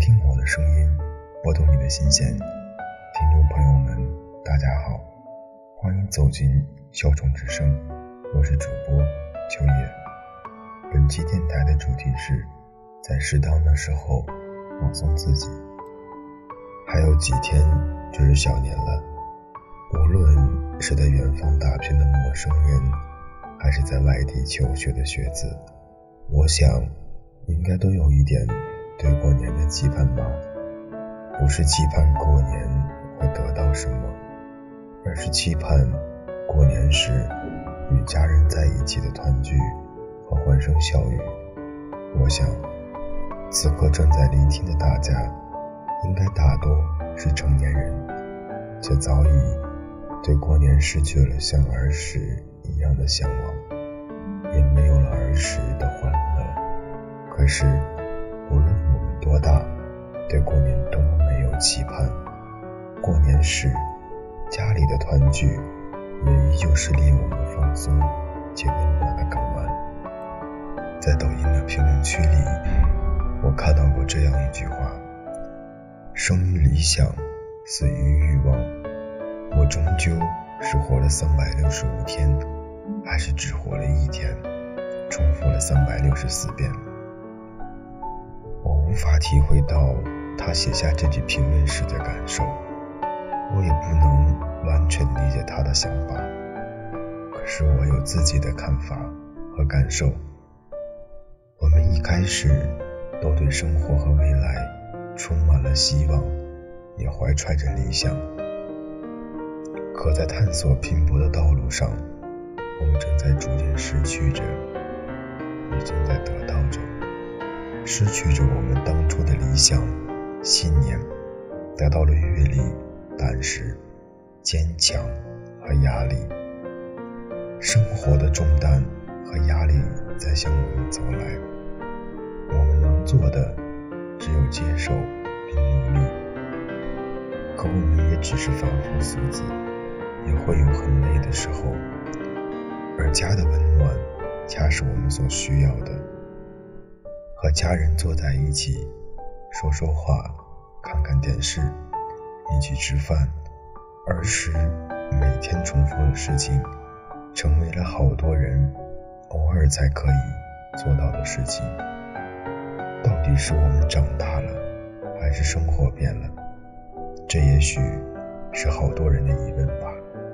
听我的声音，拨动你的心弦。听众朋友们，大家好，欢迎走进小众之声，我是主播秋叶。本期电台的主题是在适当的时候放松自己。还有几天就是小年了，无论是在远方打拼的陌生人，还是在外地求学的学子，我想应该都有一点对过年的期盼吧。不是期盼过年会得到什么，而是期盼过年时与家人在一起的团聚和欢声笑语。我想此刻正在聆听的大家应该大多是成年人，且早已对过年失去了像儿时一样的向往，也没有了儿时的欢乐。可是无论我们多大，对过年都没有期盼。过年时家里的团聚也依旧是令我们放松且温暖的港湾。在抖音的评论区里，我看到过这样一句话：生于理想，死于欲望。我终究是活了365天，还是只活了一天，重复了364遍。我无法体会到他写下这句评论时的感受，我也不能完全理解他的想法，可是我有自己的看法和感受。我们一开始都对生活和未来充满了希望，也怀揣着理想，可在探索拼搏的道路上，我们正在逐渐失去着，也正在得到着，失去着我们当初的理想信念，得到了阅历、胆识、坚强和压力。生活的重担和压力在向我们走来，我们能做的只有接受并努力，可我们也只是凡夫俗子，也会有很累的时候，而家的温暖恰是我们所需要的。和家人坐在一起说说话，看看电视，一起吃饭，儿时每天重复的事情，成为了好多人偶尔才可以做到的事情。到底是我们长大了，还是生活变了？这也许是好多人的疑问吧。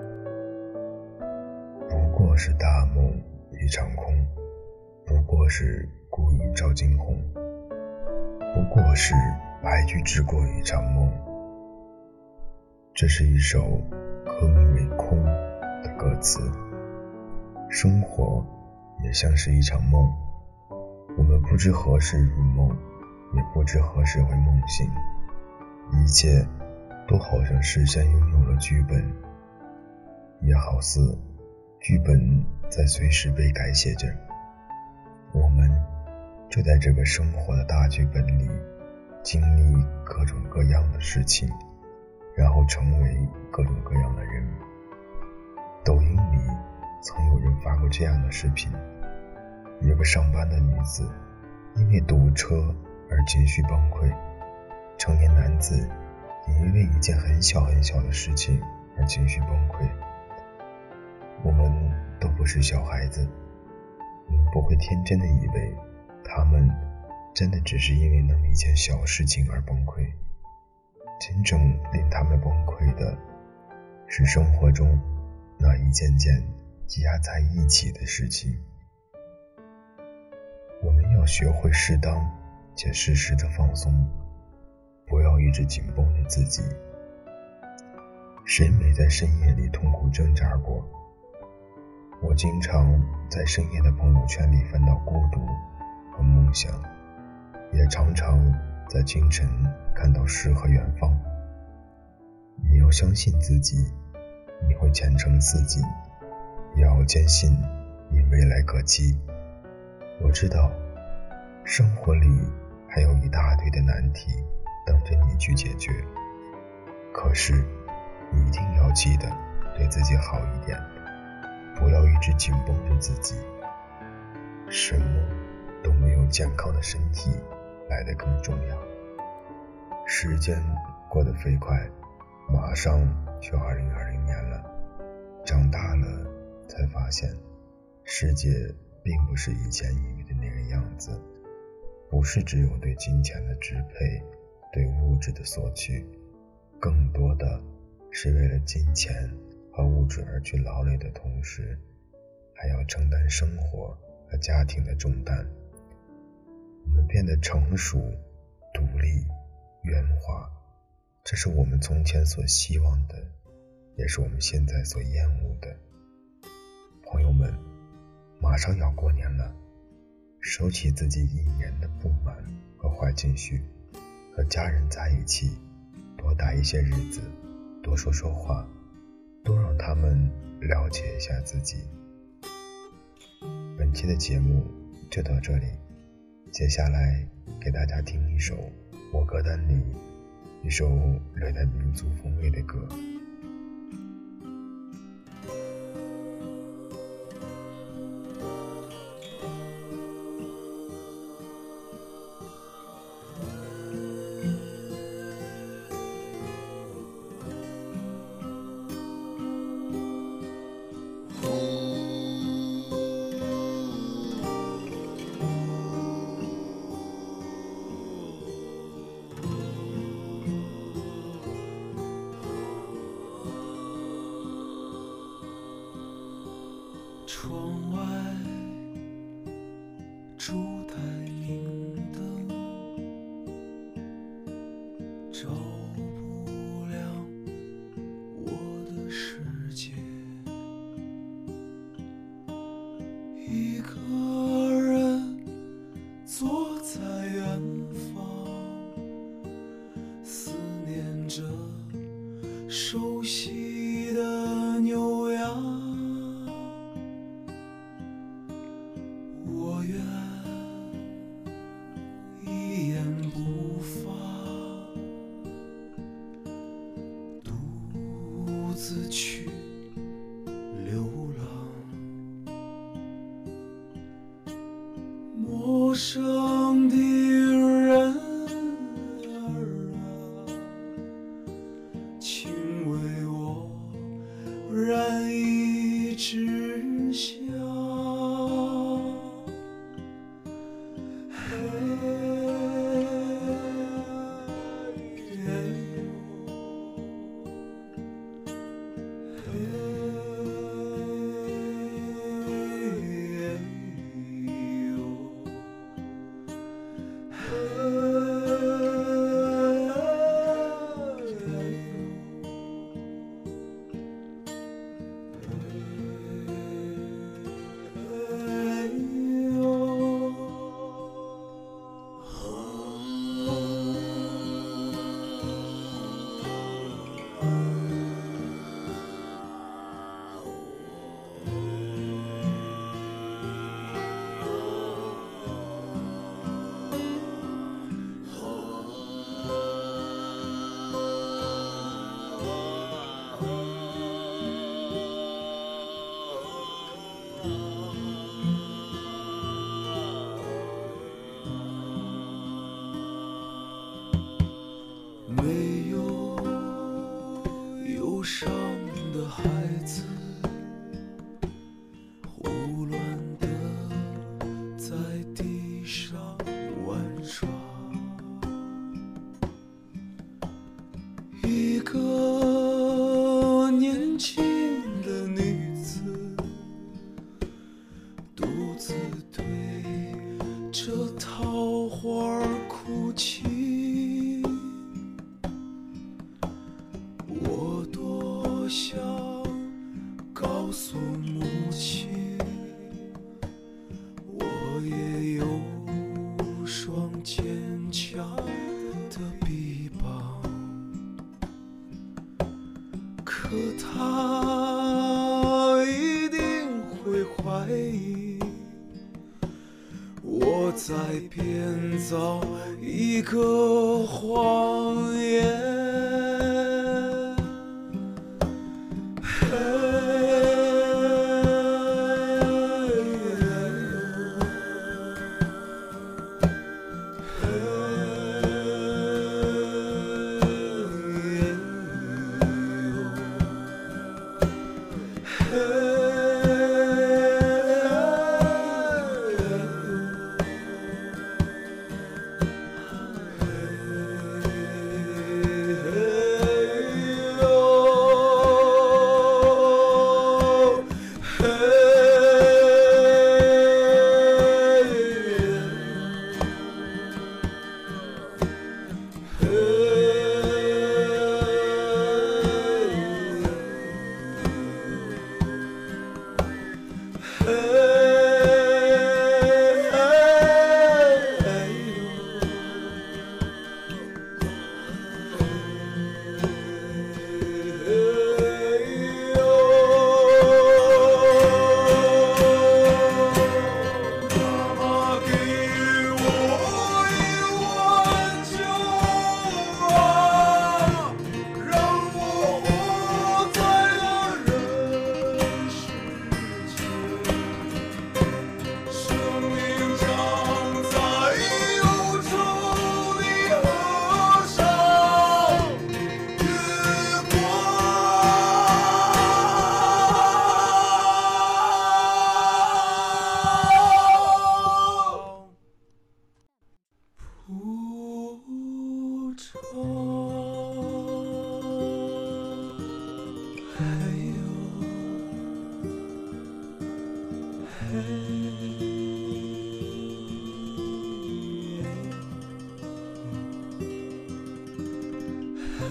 不过是大梦一场空，不过是孤影照惊鸿，不过是白驹之过一场梦。这是一首歌名为《空》的歌词。生活也像是一场梦，我们不知何时入梦，也不知何时会梦醒，一切都好像事先拥有了剧本，也好似剧本在随时被改写着。我们就在这个生活的大剧本里经历各种各样的事情，然后成为各种各样的人。抖音里曾有人发过这样的视频，有个上班的女子因为堵车而情绪崩溃，成年男子也因为一件很小很小的事情而情绪崩溃。我们都不是小孩子，我们不会天真的以为他们真的只是因为那么一件小事情而崩溃。真正令他们崩溃的是生活中那一件件积压在一起的事情。我们要学会适当且适时的放松，不要一直紧绷着自己。谁没在深夜里痛苦挣扎过？我经常在深夜的朋友圈里翻到孤独和梦想，也常常在清晨看到诗和远方。你要相信自己，你会前程似锦，也要坚信你未来可期。我知道生活里还有一大堆的难题等着你去解决，可是你一定要记得对自己好一点，不要一直紧绷着自己。什么都没有健康的身体来得更重要。 时间过得飞快，马上就2020年了。长大了才发现，世界并不是以前以为的那个样子，不是只有对金钱的支配，对物质的索取，更多的是为了金钱和物质而去劳累的同时，还要承担生活和家庭的重担。我们变得成熟、独立、圆滑，这是我们从前所希望的，也是我们现在所厌恶的。朋友们，马上要过年了，收起自己一年的不满和坏情绪，和家人在一起，多待一些日子，多说说话，多让他们了解一下自己。本期的节目就到这里，接下来给大家听一首我歌单里一首略带民族风味的歌。 窗外烛台明灯，照不亮我的世界。一个人坐在远方，思念着熟悉的牛羊。我愿一言不发，独自去流浪。陌生的人儿啊，请为我燃一支香。没有忧伤的孩子，胡乱地在地上玩耍。一个年轻的女子，独自对着桃花哭泣。我多想告诉母亲，我也有双坚强的臂膀，可她一定会怀疑我在编造一个谎言。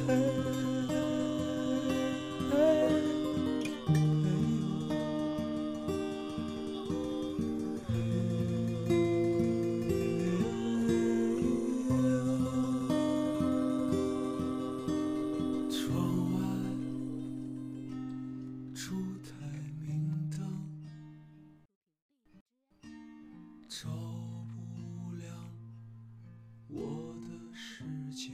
照不亮我的世界，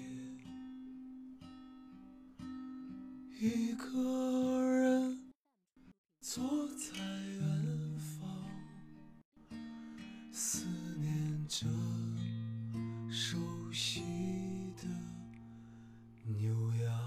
一个人坐在远方，思念着熟悉的牛羊。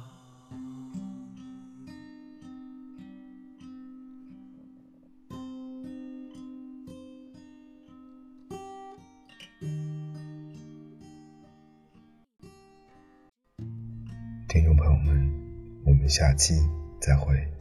听众朋友们，我们下期再会。